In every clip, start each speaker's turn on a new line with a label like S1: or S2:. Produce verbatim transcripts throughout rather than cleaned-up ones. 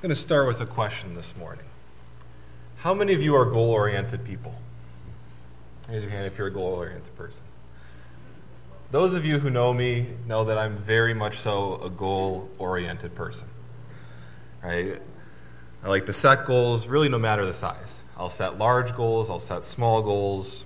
S1: I'm going to start with a question this morning. How many of you are goal-oriented people? Raise your hand if you're a goal-oriented person. Those of you who know me know that I'm very much so a goal-oriented person. Right? I like to set goals, really no matter the size. I'll set large goals, I'll set small goals.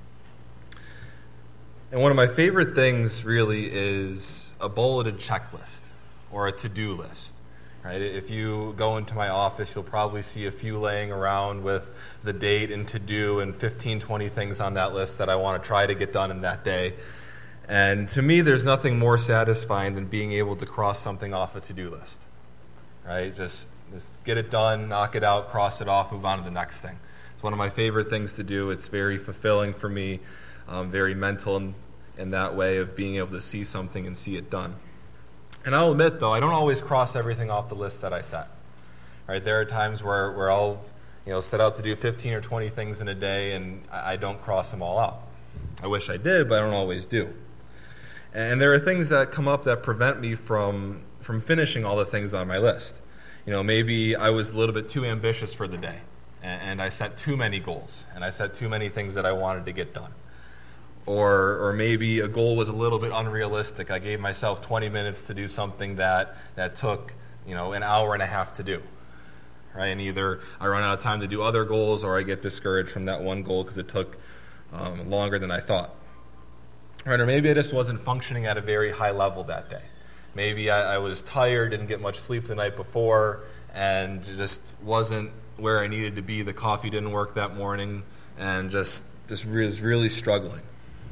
S1: And one of my favorite things really is a bulleted checklist or a to-do list. Right? If you go into my office, you'll probably see a few laying around with the date and to-do and fifteen, twenty things on that list that I want to try to get done in that day. And to me, there's nothing more satisfying than being able to cross something off a to-do list. Right? Just, just get it done, knock it out, cross it off, move on to the next thing. It's one of my favorite things to do. It's very fulfilling for me, um, very mental in, in that way of being able to see something and see it done. And I'll admit, though, I don't always cross everything off the list that I set. Right? There are times where, where I'll you know, set out to do fifteen or twenty things in a day, and I, I don't cross them all out. I wish I did, but I don't always do. And there are things that come up that prevent me from, from finishing all the things on my list. You know, maybe I was a little bit too ambitious for the day, and, and I set too many goals, and I set too many things that I wanted to get done. Or or maybe a goal was a little bit unrealistic. I gave myself twenty minutes to do something that, that took, you know, an hour and a half to do. Right? And either I run out of time to do other goals, or I get discouraged from that one goal because it took um, longer than I thought. Right? Or maybe I just wasn't functioning at a very high level that day. Maybe I, I was tired, didn't get much sleep the night before, and just wasn't where I needed to be. The coffee didn't work that morning, and just, just was really struggling.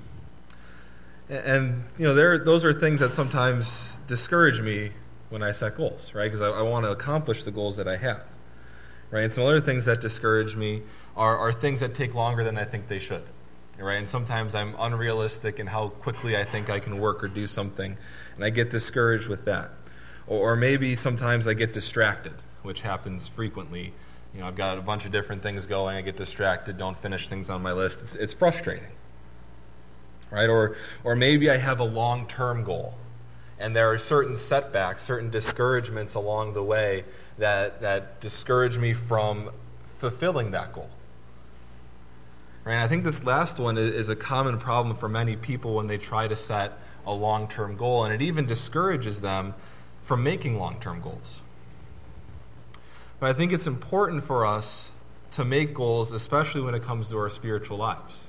S1: And, you know, there those are things that sometimes discourage me when I set goals, right? Because I, I want to accomplish the goals that I have, right? And some other things that discourage me are, are things that take longer than I think they should, right? And sometimes I'm unrealistic in how quickly I think I can work or do something, and I get discouraged with that. Or, or maybe sometimes I get distracted, which happens frequently. You know, I've got a bunch of different things going, I get distracted, don't finish things on my list. It's, it's frustrating. Right? Or or maybe I have a long-term goal, and there are certain setbacks, certain discouragements along the way that, that discourage me from fulfilling that goal. Right? And I think this last one is, is a common problem for many people when they try to set a long-term goal, and it even discourages them from making long-term goals. But I think it's important for us to make goals, especially when it comes to our spiritual lives.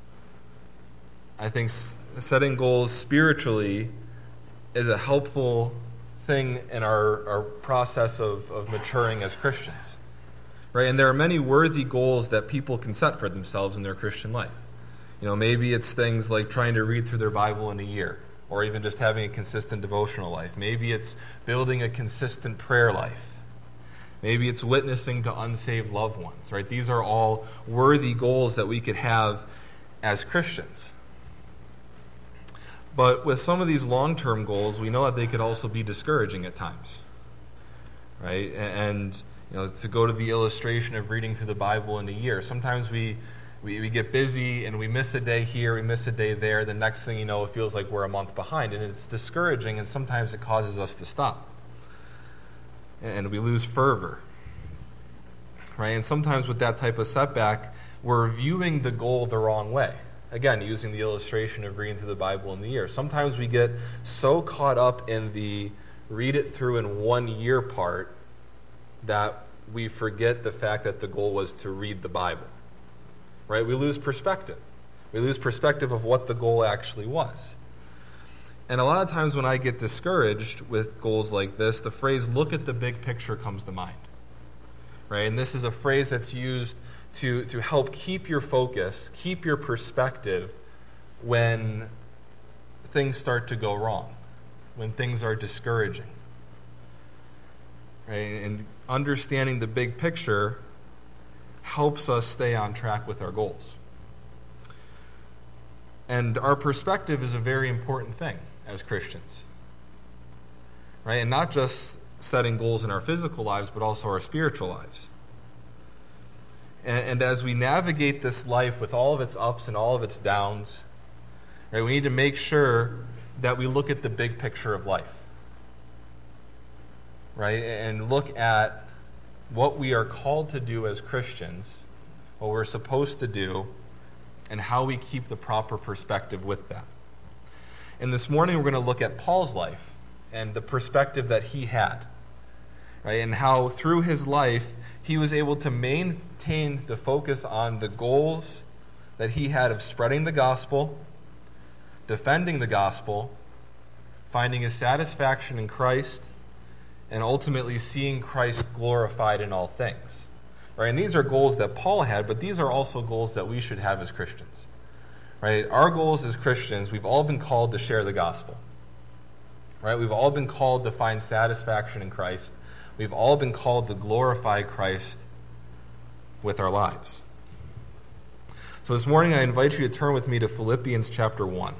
S1: I think setting goals spiritually is a helpful thing in our, our process of, of maturing as Christians. Right? And there are many worthy goals that people can set for themselves in their Christian life. You know, maybe it's things like trying to read through their Bible in a year, or even just having a consistent devotional life. Maybe it's building a consistent prayer life. Maybe it's witnessing to unsaved loved ones. Right? These are all worthy goals that we could have as Christians. But with some of these long-term goals, we know that they could also be discouraging at times, right? And you know, to go to the illustration of reading through the Bible in a year, sometimes we, we, we get busy and we miss a day here, we miss a day there. The next thing you know, it feels like we're a month behind, and it's discouraging, and sometimes it causes us to stop, and we lose fervor, right? And sometimes with that type of setback, we're viewing the goal the wrong way. Again, using the illustration of reading through the Bible in the year. Sometimes we get so caught up in the read it through in one year part that we forget the fact that the goal was to read the Bible. Right? We lose perspective. We lose perspective of what the goal actually was. And a lot of times when I get discouraged with goals like this, the phrase, look at the big picture, comes to mind. Right? And this is a phrase that's used to, to help keep your focus, keep your perspective when things start to go wrong, when things are discouraging. Right? And understanding the big picture helps us stay on track with our goals. And our perspective is a very important thing as Christians. Right? And not just setting goals in our physical lives, but also our spiritual lives. And, and as we navigate this life with all of its ups and all of its downs, right, we need to make sure that we look at the big picture of life. Right? And look at what we are called to do as Christians, what we're supposed to do, and how we keep the proper perspective with that. And this morning we're going to look at Paul's life and the perspective that he had, right? And how through his life he was able to maintain the focus on the goals that he had of spreading the gospel, defending the gospel, finding his satisfaction in Christ, and ultimately seeing Christ glorified in all things. Right? And these are goals that Paul had, but these are also goals that we should have as Christians. Right? Our goals as Christians, we've all been called to share the gospel. Right? We've all been called to find satisfaction in Christ. We've all been called to glorify Christ with our lives. So this morning I invite you to turn with me to Philippians chapter one.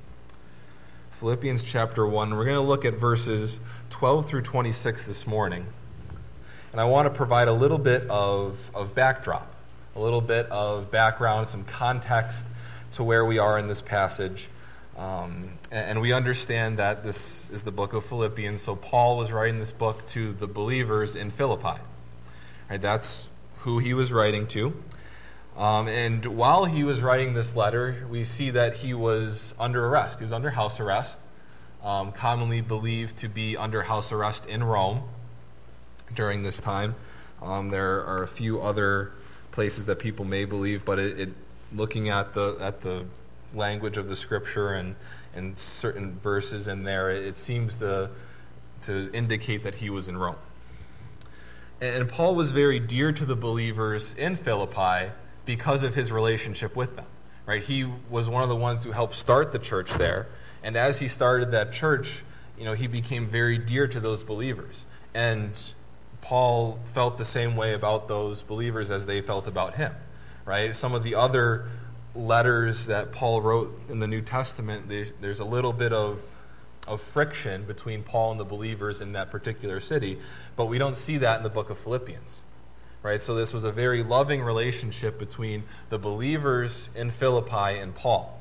S1: Philippians chapter one. We're going to look at verses twelve through twenty-six this morning. And I want to provide a little bit of, of backdrop, a little bit of background, some context to where we are in this passage. Um, and, and we understand that this is the book of Philippians, so Paul was writing this book to the believers in Philippi. Right, that's who he was writing to. Um, and while he was writing this letter, we see that he was under arrest. He was under house arrest, um, commonly believed to be under house arrest in Rome during this time. Um, there are a few other places that people may believe, but it, it, looking at the at the language of the Scripture and, and certain verses in there, it, it seems to to indicate that he was in Rome. And, and Paul was very dear to the believers in Philippi because of his relationship with them. Right? He was one of the ones who helped start the church there, and as he started that church, you know, he became very dear to those believers. And Paul felt the same way about those believers as they felt about him. Right? Some of the other letters that Paul wrote in the New Testament, there's a little bit of of friction between Paul and the believers in that particular city, but we don't see that in the book of Philippians. Right? So this was a very loving relationship between the believers in Philippi and Paul.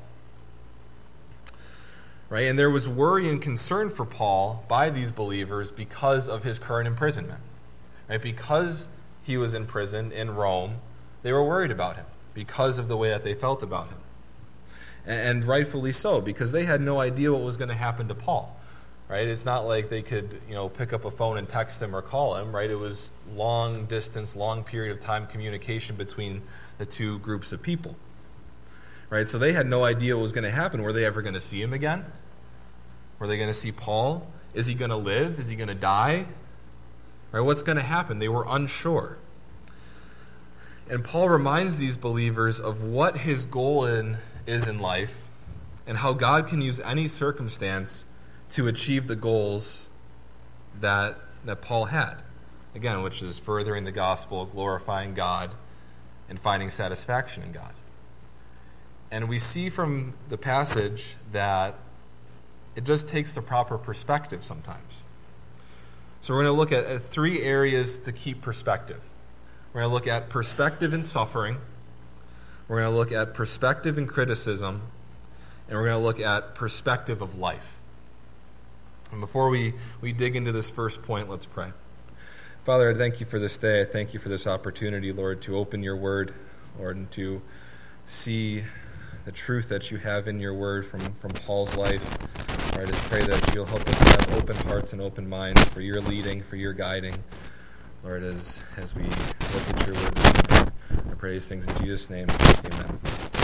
S1: Right? And there was worry and concern for Paul by these believers because of his current imprisonment. Right? Because he was in prison in Rome, they were worried about him because of the way that they felt about him. And, and rightfully so, because they had no idea what was going to happen to Paul. Right? It's not like they could, you know, pick up a phone and text him or call him, right? It was long distance, long period of time communication between the two groups of people. Right? So they had no idea what was going to happen. Were they ever going to see him again? Were they going to see Paul? Is he going to live? Is he going to die? Right? What's going to happen? They were unsure. And Paul reminds these believers of what his goal in, is in life and how God can use any circumstance to achieve the goals that that Paul had. Again, which is furthering the gospel, glorifying God, and finding satisfaction in God. And we see from the passage that it just takes the proper perspective sometimes. So we're going to look at, at three areas to keep perspective. We're going to look at perspective in suffering. We're going to look at perspective in criticism. And we're going to look at perspective of life. And before we, we dig into this first point, let's pray. Father, I thank you for this day. I thank you for this opportunity, Lord, to open your word, Lord, and to see the truth that you have in your word from, from Paul's life. Lord, I just pray that you'll help us have open hearts and open minds for your leading, for your guiding. Lord, as, as we look at your word, I pray these things in Jesus' name. Amen.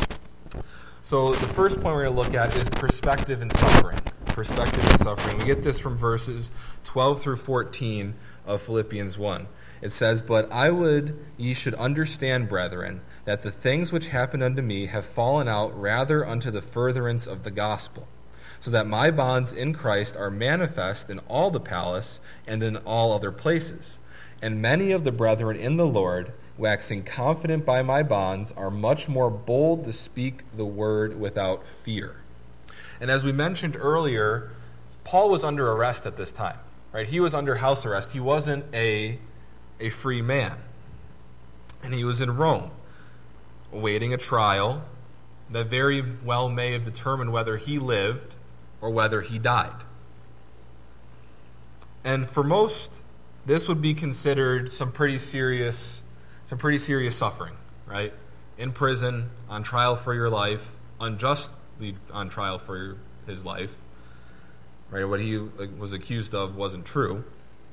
S1: So the first point we're going to look at is perspective in suffering. Perspective in suffering. We get this from verses twelve through fourteen of Philippians one. It says, "But I would ye should understand, brethren, that the things which happened unto me have fallen out rather unto the furtherance of the gospel, so that my bonds in Christ are manifest in all the palace and in all other places. And many of the brethren in the Lord, waxing confident by my bonds, are much more bold to speak the word without fear." And as we mentioned earlier, Paul was under arrest at this time. Right? He was under house arrest. He wasn't a, a free man. And he was in Rome, awaiting a trial that very well may have determined whether he lived or whether he died. And for most this would be considered some pretty serious, some pretty serious suffering, right? In prison, on trial for your life, unjustly on trial for your, his life, right? What he was accused of wasn't true.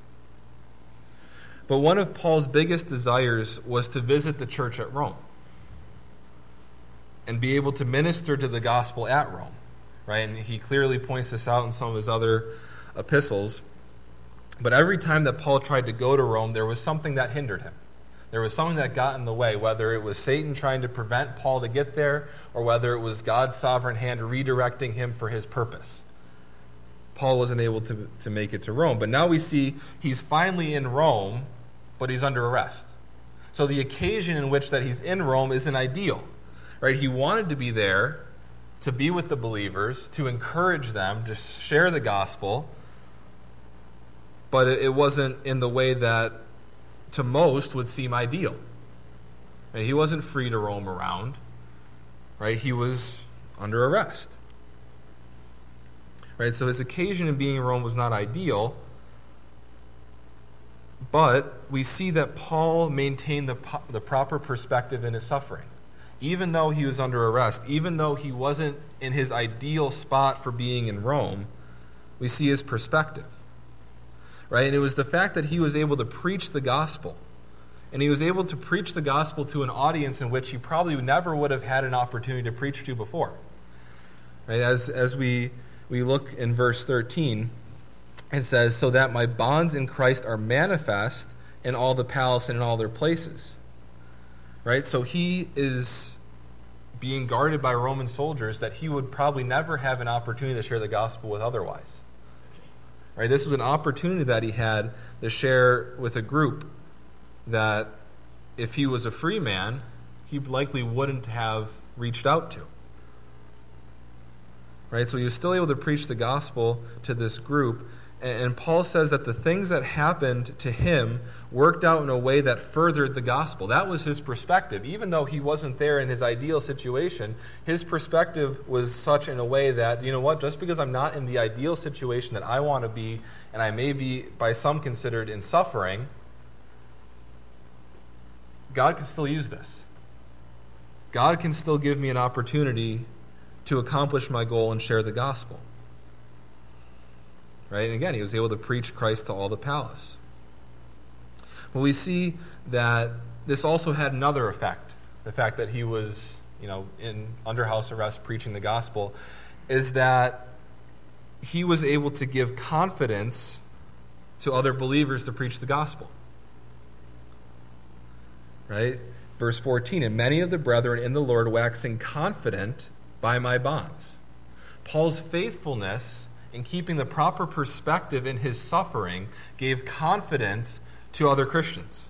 S1: But one of Paul's biggest desires was to visit the church at Rome and be able to minister to the gospel at Rome, right? And he clearly points this out in some of his other epistles. But every time that Paul tried to go to Rome, there was something that hindered him. There was something that got in the way, whether it was Satan trying to prevent Paul to get there, or whether it was God's sovereign hand redirecting him for his purpose. Paul wasn't able to, to make it to Rome. But now we see he's finally in Rome, but he's under arrest. So the occasion in which that he's in Rome isn't ideal, right? He wanted to be there to be with the believers, to encourage them, to share the gospel, but it wasn't in the way that to most would seem ideal. Right? He wasn't free to roam around, right? He was under arrest. Right? So his occasion in being in Rome was not ideal, but we see that Paul maintained the, the proper perspective in his suffering. Even though he was under arrest, even though he wasn't in his ideal spot for being in Rome, we see his perspective. Right? And it was the fact that he was able to preach the gospel. And he was able to preach the gospel to an audience in which he probably never would have had an opportunity to preach to before. Right? As, as we, we look in verse thirteen, it says, "So that my bonds in Christ are manifest in all the palace and in all their places." Right? So he is being guarded by Roman soldiers that he would probably never have an opportunity to share the gospel with otherwise. Right? This was an opportunity that he had to share with a group that if he was a free man, he likely wouldn't have reached out to. Right? So he was still able to preach the gospel to this group. And Paul says that the things that happened to him worked out in a way that furthered the gospel. That was his perspective. Even though he wasn't there in his ideal situation, his perspective was such in a way that, you know what, just because I'm not in the ideal situation that I want to be, and I may be by some considered in suffering, God can still use this. God can still give me an opportunity to accomplish my goal and share the gospel. Right? And again, he was able to preach Christ to all the palace. But we see that this also had another effect. The fact that he was, you know, in under house arrest preaching the gospel, is that he was able to give confidence to other believers to preach the gospel. Right? Verse fourteen, "And many of the brethren in the Lord waxing confident by my bonds." Paul's faithfulness in keeping the proper perspective in his suffering gave confidence to other Christians.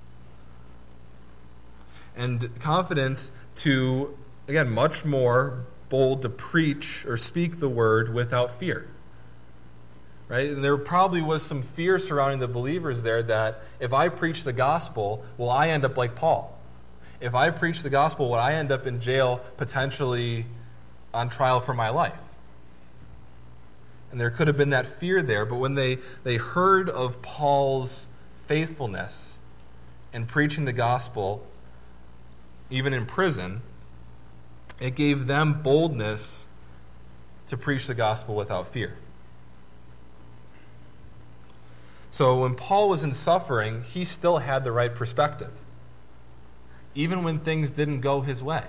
S1: And confidence to, again, much more bold to preach or speak the word without fear. Right? And there probably was some fear surrounding the believers there that if I preach the gospel, will I end up like Paul? If I preach the gospel, will I end up in jail, potentially on trial for my life? And there could have been that fear there, but when they, they heard of Paul's faithfulness in preaching the gospel, even in prison, it gave them boldness to preach the gospel without fear. So when Paul was in suffering, he still had the right perspective, even when things didn't go his way.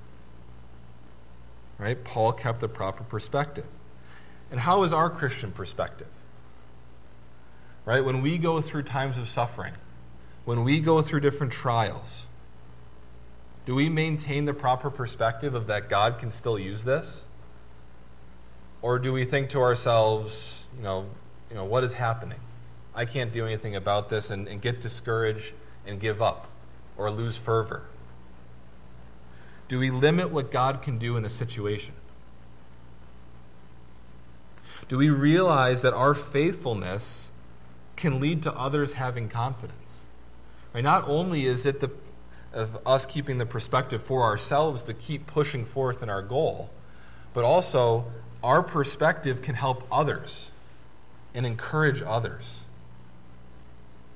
S1: Right? Paul kept the proper perspective. And how is our Christian perspective? Right? When we go through times of suffering, when we go through different trials, do we maintain the proper perspective of that God can still use this? Or do we think to ourselves, you know, you know, what is happening? I can't do anything about this, and, and get discouraged and give up or lose fervor? Do we limit what God can do in a situation? Do we realize that our faithfulness can lead to others having confidence? Right? Not only is it the, of us keeping the perspective for ourselves to keep pushing forth in our goal, but also our perspective can help others and encourage others.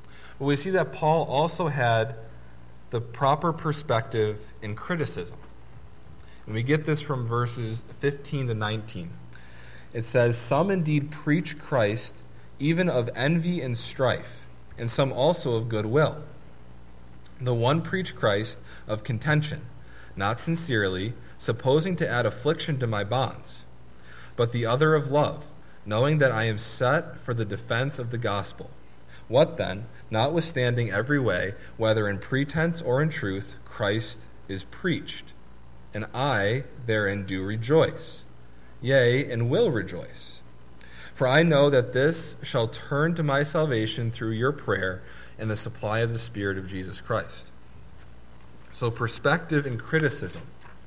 S1: But we see that Paul also had the proper perspective in criticism. And we get this from verses fifteen to nineteen. It says, "Some indeed preach Christ, even of envy and strife, and some also of goodwill. The one preach Christ of contention, not sincerely, supposing to add affliction to my bonds, but the other of love, knowing that I am set for the defense of the gospel. What then, notwithstanding every way, whether in pretense or in truth, Christ is preached, and I therein do rejoice, yea, and will rejoice. For I know that this shall turn to my salvation through your prayer and the supply of the Spirit of Jesus Christ." So perspective and criticism.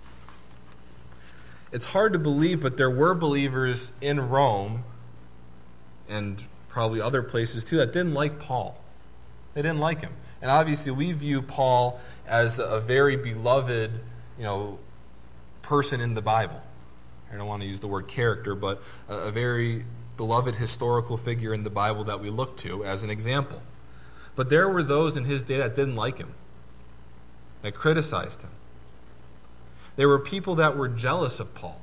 S1: It's hard to believe, but there were believers in Rome and probably other places too that didn't like Paul. They didn't like him. And obviously we view Paul as a very beloved, you know, person in the Bible. I don't want to use the word character, but a, a very beloved historical figure in the Bible that we look to as an example. But there were those in his day that didn't like him, that criticized him. There were people that were jealous of Paul,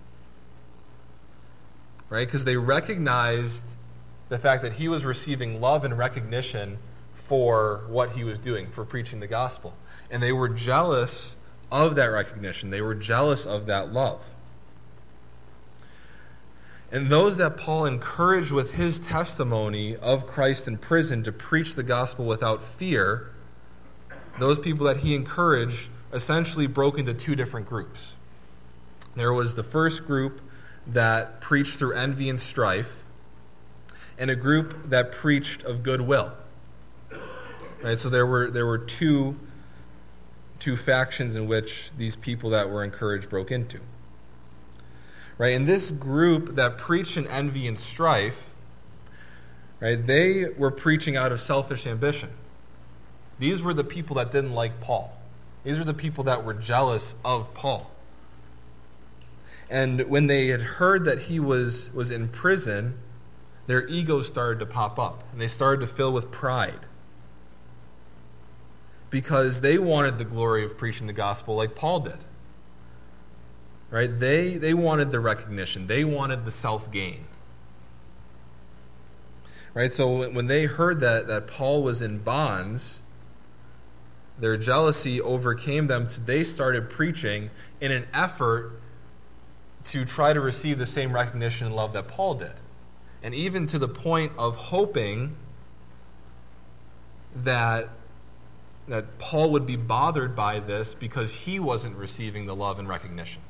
S1: right? Because they recognized the fact that he was receiving love and recognition for what he was doing, for preaching the gospel. And they were jealous of that recognition. They were jealous of that love. And those that Paul encouraged with his testimony of Christ in prison to preach the gospel without fear, those people that he encouraged essentially broke into two different groups. There was the first group that preached through envy and strife, and a group that preached of goodwill. Right? So there were there were two, two factions in which these people that were encouraged broke into. Right? And this group that preached in envy and strife, right, they were preaching out of selfish ambition. These were the people that didn't like Paul. These were the people that were jealous of Paul. And when they had heard that he was, was in prison, their egos started to pop up, and they started to fill with pride. Because they wanted the glory of preaching the gospel like Paul did. Right? They, they wanted the recognition. They wanted the self-gain. Right? So when they heard that, that Paul was in bonds, their jealousy overcame them. To, they started preaching in an effort to try to receive the same recognition and love that Paul did. And even to the point of hoping that, that Paul would be bothered by this because he wasn't receiving the love and recognition.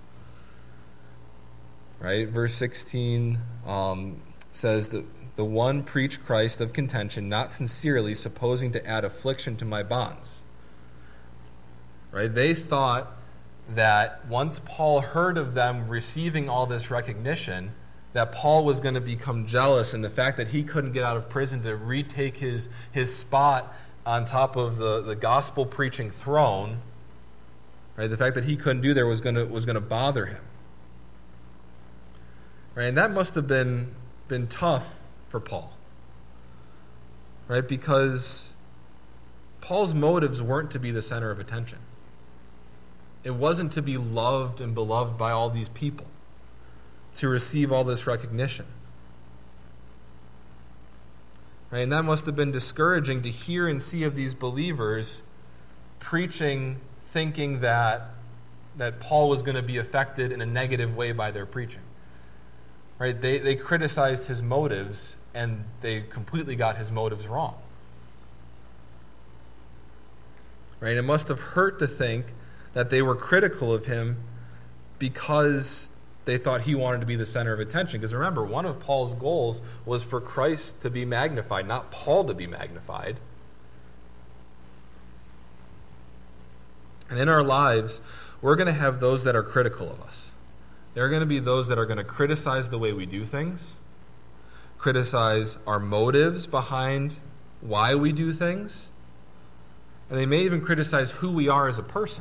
S1: Right? Verse sixteen um, says that the one preached Christ of contention, not sincerely, supposing to add affliction to my bonds. Right? They thought that once Paul heard of them receiving all this recognition, that Paul was going to become jealous, and the fact that he couldn't get out of prison to retake his, his spot on top of the, the gospel preaching throne, right? The fact that he couldn't do there was going to was going to bother him. Right? And that must have been been tough for Paul. Right? Because Paul's motives weren't to be the center of attention. It wasn't to be loved and beloved by all these people, to receive all this recognition. Right? And that must have been discouraging to hear and see of these believers preaching, thinking that, that Paul was going to be affected in a negative way by their preaching. Right? They, they criticized his motives, and they completely got his motives wrong. Right? It must have hurt to think that they were critical of him because they thought he wanted to be the center of attention. Because remember, one of Paul's goals was for Christ to be magnified, not Paul to be magnified. And in our lives, we're going to have those that are critical of us. There are going to be those that are going to criticize the way we do things, criticize our motives behind why we do things, and they may even criticize who we are as a person.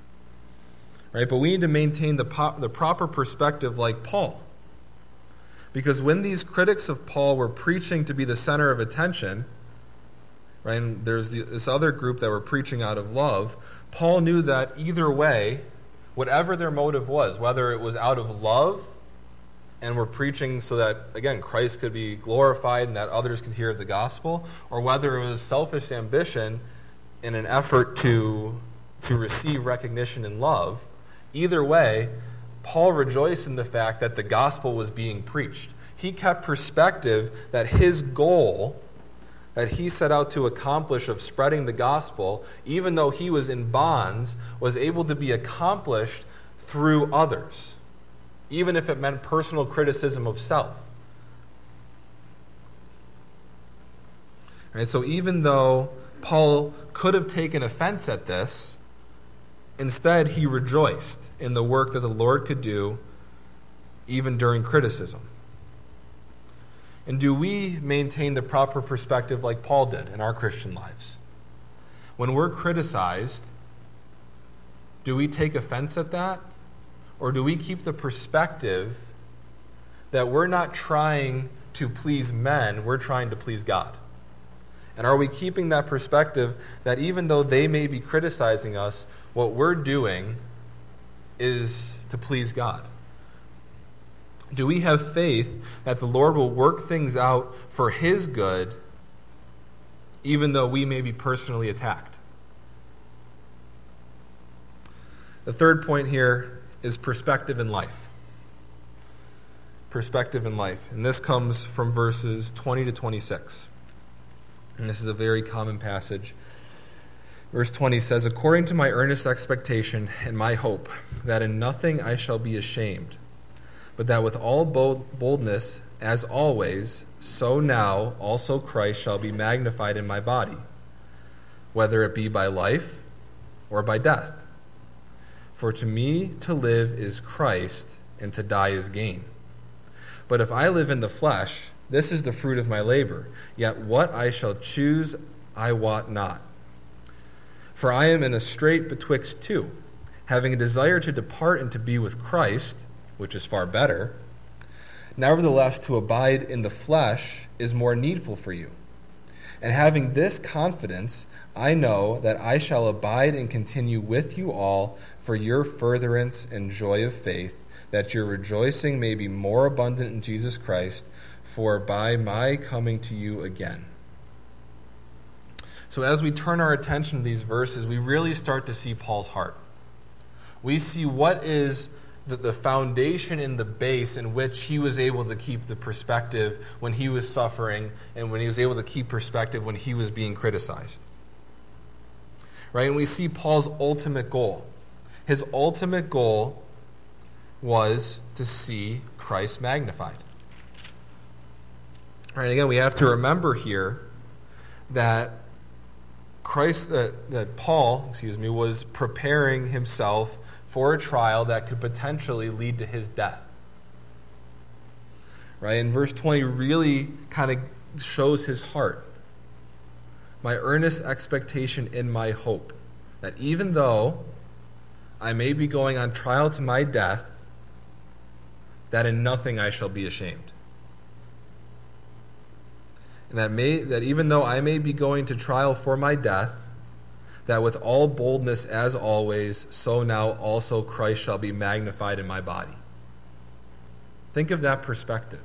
S1: Right? But we need to maintain the, po- the proper perspective like Paul. Because when these critics of Paul were preaching to be the center of attention, right, and there's the, this other group that were preaching out of love, Paul knew that either way, whatever their motive was, whether it was out of love and were preaching so that, again, Christ could be glorified and that others could hear the gospel, or whether it was selfish ambition in an effort to, to receive recognition and love, either way, Paul rejoiced in the fact that the gospel was being preached. He kept perspective that his goal that he set out to accomplish of spreading the gospel, even though he was in bonds, was able to be accomplished through others, even if it meant personal criticism of self. Right, so even though Paul could have taken offense at this, instead he rejoiced in the work that the Lord could do even during criticism. And do we maintain the proper perspective like Paul did in our Christian lives? When we're criticized, do we take offense at that? Or do we keep the perspective that we're not trying to please men, we're trying to please God? And are we keeping that perspective that even though they may be criticizing us, what we're doing is to please God? Do we have faith that the Lord will work things out for His good, even though we may be personally attacked? The third point here is perspective in life. Perspective in life. And this comes from verses twenty to twenty-six. And this is a very common passage. Verse twenty says, "According to my earnest expectation and my hope, that in nothing I shall be ashamed, but that with all bold boldness, as always, so now also Christ shall be magnified in my body, whether it be by life or by death. For to me to live is Christ, and to die is gain. But if I live in the flesh, this is the fruit of my labor, yet what I shall choose I wot not. For I am in a strait betwixt two, having a desire to depart and to be with Christ, which is far better. Nevertheless, to abide in the flesh is more needful for you. And having this confidence, I know that I shall abide and continue with you all for your furtherance and joy of faith, that your rejoicing may be more abundant in Jesus Christ, for by my coming to you again." So as we turn our attention to these verses, we really start to see Paul's heart. We see what is the, the foundation and the base in which he was able to keep the perspective when he was suffering, and when he was able to keep perspective when he was being criticized. Right? And we see Paul's ultimate goal. His ultimate goal was to see Christ magnified. Right? Again, we have to remember here that Christ, that, that Paul, excuse me, was preparing himself for a trial that could potentially lead to his death. Right? And verse twenty really kind of shows his heart. My earnest expectation in my hope, that even though I may be going on trial to my death, that in nothing I shall be ashamed. And that may that even though I may be going to trial for my death, that with all boldness as always, so now also Christ shall be magnified in my body. Think of that perspective.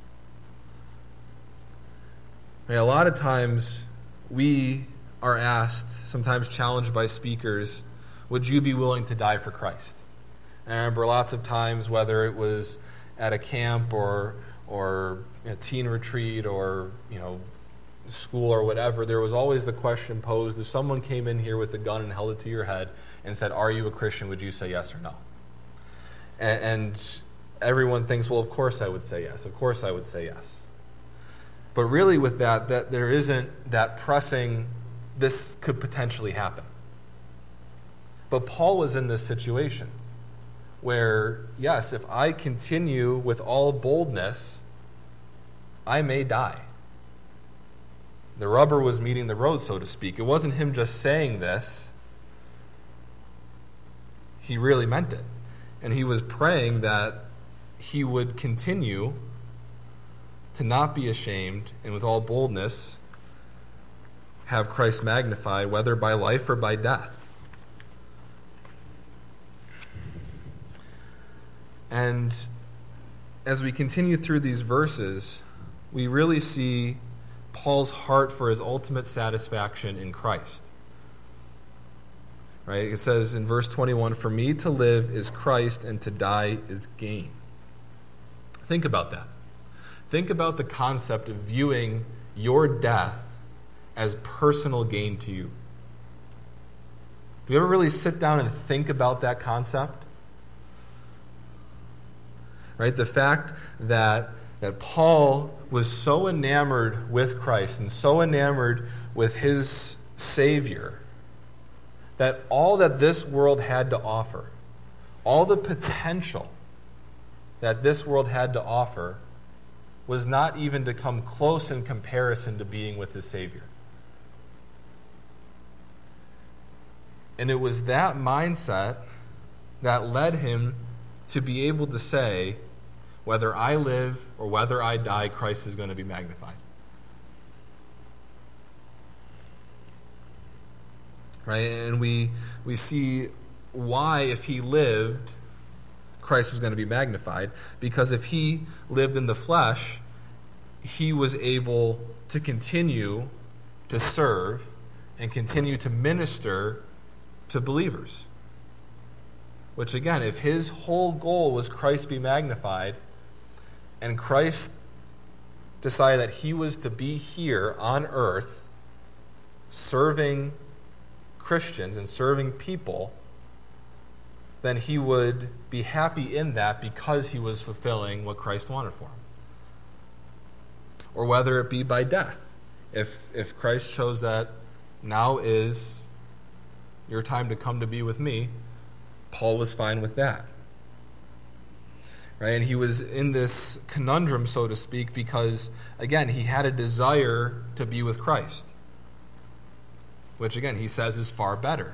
S1: I mean, a lot of times we are asked, sometimes challenged by speakers, would you be willing to die for Christ? And I remember lots of times, whether it was at a camp or or a teen retreat or, you know, school or whatever, there was always the question posed, if someone came in here with a gun and held it to your head and said, are you a Christian, would you say yes or no? And, and everyone thinks, well, of course I would say yes. Of course I would say yes. But really with that, that there isn't that pressing, this could potentially happen. But Paul was in this situation where, yes, if I continue with all boldness, I may die. The rubber was meeting the road, so to speak. It wasn't him just saying this. He really meant it. And he was praying that he would continue to not be ashamed, and with all boldness have Christ magnified, whether by life or by death. And as we continue through these verses, we really see Paul's heart for his ultimate satisfaction in Christ. Right? It says in verse twenty-one, "For me to live is Christ, and to die is gain." Think about that. Think about the concept of viewing your death as personal gain to you. Do you ever really sit down and think about that concept? Right? The fact that, that Paul was so enamored with Christ and so enamored with his Savior that all that this world had to offer, all the potential that this world had to offer, was not even to come close in comparison to being with his Savior. And it was that mindset that led him to be able to say, whether I live or whether I die, Christ is going to be magnified. Right? And we we see why, if he lived, Christ was going to be magnified. Because if he lived in the flesh, he was able to continue to serve and continue to minister to believers. Which again, if his whole goal was Christ be magnified, and Christ decided that he was to be here on earth serving Christians and serving people, then he would be happy in that because he was fulfilling what Christ wanted for him. Or whether it be by death. If if Christ chose that now is your time to come to be with me, Paul was fine with that. Right? And he was in this conundrum, so to speak, because, again, he had a desire to be with Christ, which, again, he says is far better.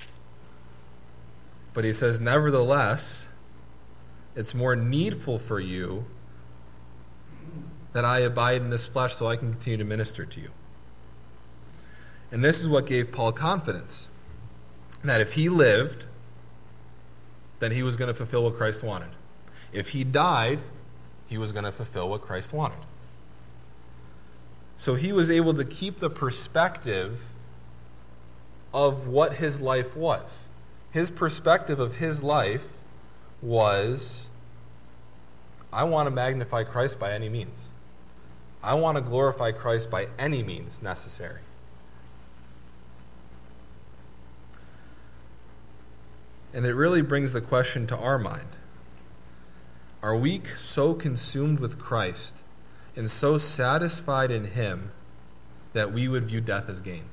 S1: But he says, nevertheless, it's more needful for you that I abide in this flesh so I can continue to minister to you. And this is what gave Paul confidence, that if he lived, then he was going to fulfill what Christ wanted. If he died, he was going to fulfill what Christ wanted. So he was able to keep the perspective of what his life was. His perspective of his life was, I want to magnify Christ by any means. I want to glorify Christ by any means necessary. And it really brings the question to our mind. Are we so consumed with Christ and so satisfied in him that we would view death as gain?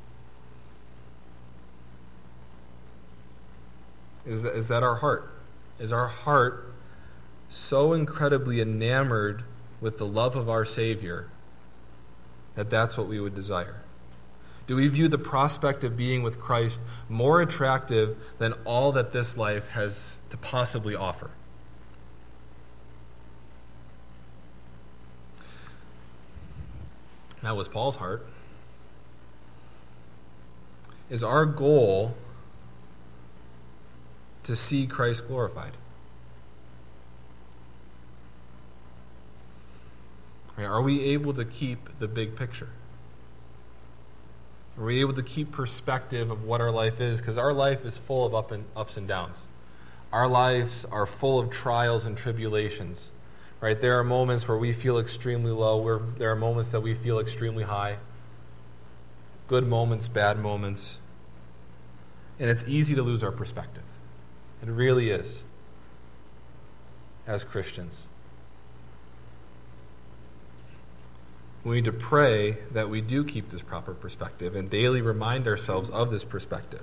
S1: Is that, is that our heart? Is our heart so incredibly enamored with the love of our Savior that that's what we would desire? Do we view the prospect of being with Christ more attractive than all that this life has to possibly offer? That was Paul's heart. Is our goal to see Christ glorified? Are we able to keep the big picture? Are we able to keep perspective of what our life is? Because our life is full of up and, ups and downs. Our lives are full of trials and tribulations. Right? There are moments where we feel extremely low. Where there are moments that we feel extremely high. Good moments, bad moments. And it's easy to lose our perspective. It really is. As Christians. We need to pray that we do keep this proper perspective and daily remind ourselves of this perspective.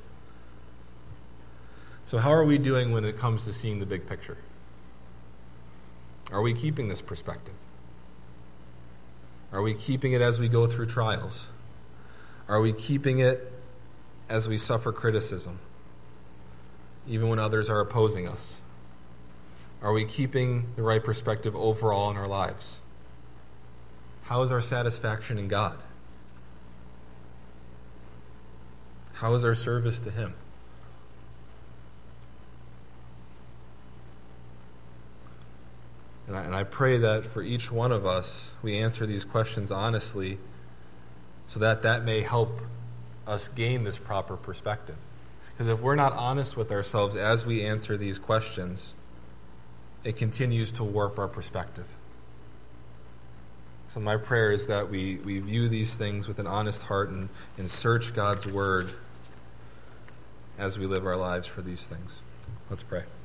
S1: So how are we doing when it comes to seeing the big picture? Are we keeping this perspective? Are we keeping it as we go through trials? Are we keeping it as we suffer criticism, even when others are opposing us? Are we keeping the right perspective overall in our lives? How is our satisfaction in God? How is our service to Him? And I, and I pray that for each one of us, we answer these questions honestly so that that may help us gain this proper perspective. Because if we're not honest with ourselves as we answer these questions, it continues to warp our perspective. So my prayer is that we, we view these things with an honest heart and, and search God's Word as we live our lives for these things. Let's pray.